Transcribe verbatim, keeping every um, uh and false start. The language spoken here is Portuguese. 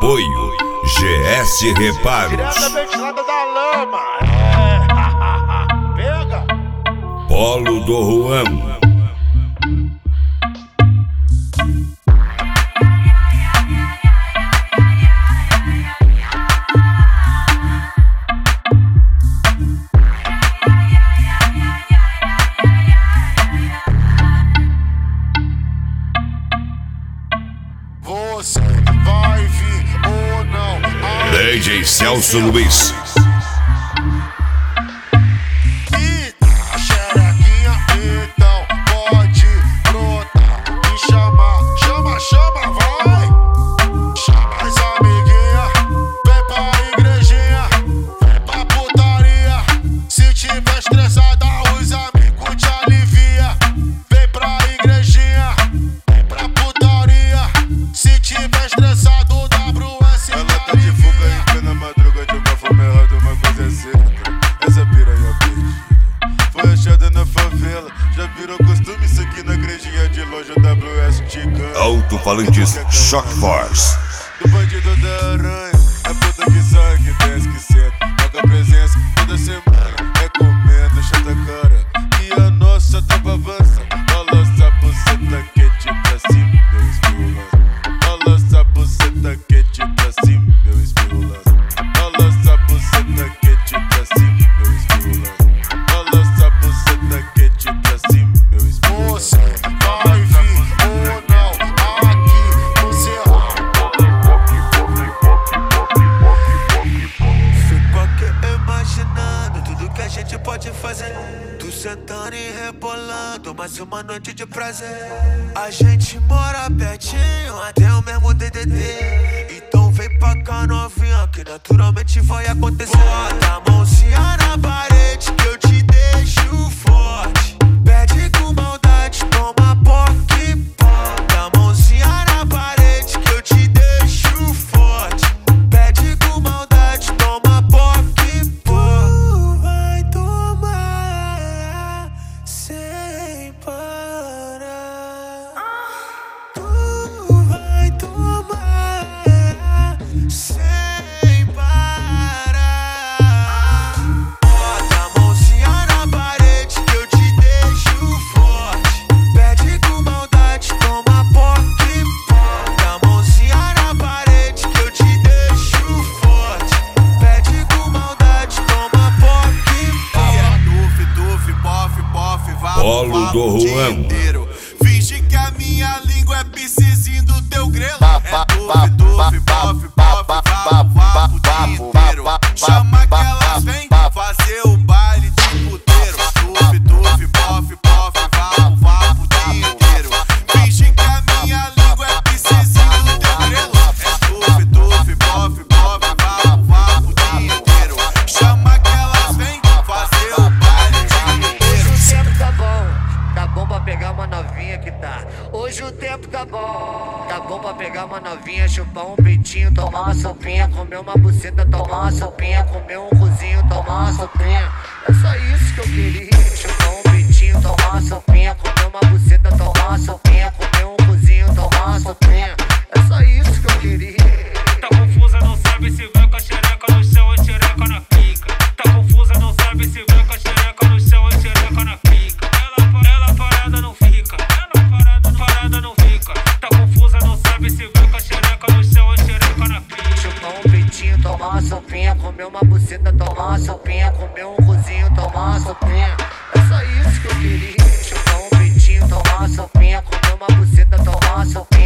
Apoio G S Reparos. Diretamente lá da lama. É. Pega. Polo do Ruan. Você vai vir ou não? D J Celso Luiz. E a xerequinha então pode brotar e chamar. Chama, chama, vai. Chama as amiguinhas, vem pra igrejinha, vem pra putaria. Se tiver estressada, os amigos te alivia. Vem pra igrejinha, vem pra putaria. Se tiver estressado, o W S ela tá de fuga em plena madruga, de uma forma errada, uma coisa é certa. Essa piranha perdida foi achada na favela. Já virou costume isso aqui na igrejinha de longe. O W S te ganha. Alto-falantes Shock Force. Do bandido da aranha, a puta que sai, que desce, que senta. Paga presença toda semana, recomendo, chata cara. E a nossa tropa avança. Balança a buceta quente pra cima, meu espirro lança. Balança a buceta quente pra cima, meu espirro lança. Balança a buceta quente pra cima, meu espirro lança. Balança a buceta quente pra cima, meu espirro Você lança. vai vir ou não aqui no Cerrado. Fico aqui imaginando tudo que a gente pode fazer. Tu sentando e rebolando, mais uma noite de prazer. A gente mora pertinho, até o mesmo D D D. Então vem pra cá novinha, que naturalmente vai acontecer. Bota a mãozinha na parede que eu te deixo forte. Pede com maldade, toma poque. Bota a mãozinha na parede que eu te deixo forte. Pede com maldade, toma poque. Tu vai tomar sem parar. Tu vai tomar sem parar. Bota a mãozinha na parede que eu te deixo forte. Pede com maldade, toma poque. Bota a mãozinha na parede que eu te deixo forte. Pede com maldade, toma poque. Tuf, tuf, pof, pof, vapo, Polo vapo do o dia Ruan. inteiro. Finge que a minha língua é piscizinho do teu grelo. É tuf, tuf, pof, pof, vapo, vapo o dia inteiro. Chama que elas vêm fazer o baile de puteiro. Tuf, tuf, pof, pof, vapo, vapo o dia inteiro. Finge que a minha língua é piscizinho do teu grelo. É tuf, tuf, pof, pof, vapo, vapo o dia inteiro. Chama que elas vêm fazer o baile de puteiro. Hoje o tempo tá bom, tá bom pra pegar uma novinha que tá. Hoje o tempo tá bom, tá bom pra pegar uma novinha, chupar um peitinho, tomar uma sopinha, comer uma buceta, tomar uma sopinha, comer um cozinho, tomar uma sopinha. É só isso que eu queria, chupar um peitinho, tomar uma sopinha, comer uma buceta, tomar uma sopinha, comer um cozinho, tomar uma sopinha. É só isso que eu queria. Tá confusa, não sabe se vai com a xereca no chão ou xereca na pica. Tá confusa, não sabe se vai com a xereca no chão ou xereca na pica. Ela, ela parada não fica, ela parada, parada não fica. Tá confusa, não sabe se vai com a xereca no chão ou xereca na pica. Chupar um peitinho, tomar uma sopinha, comer uma buceta, tomar uma sopinha, comer um cozinho, tomar uma sopinha. É só isso que eu queria. Chupar um peitinho, tomar uma sopinha, comer uma buceta, tomar uma sopinha.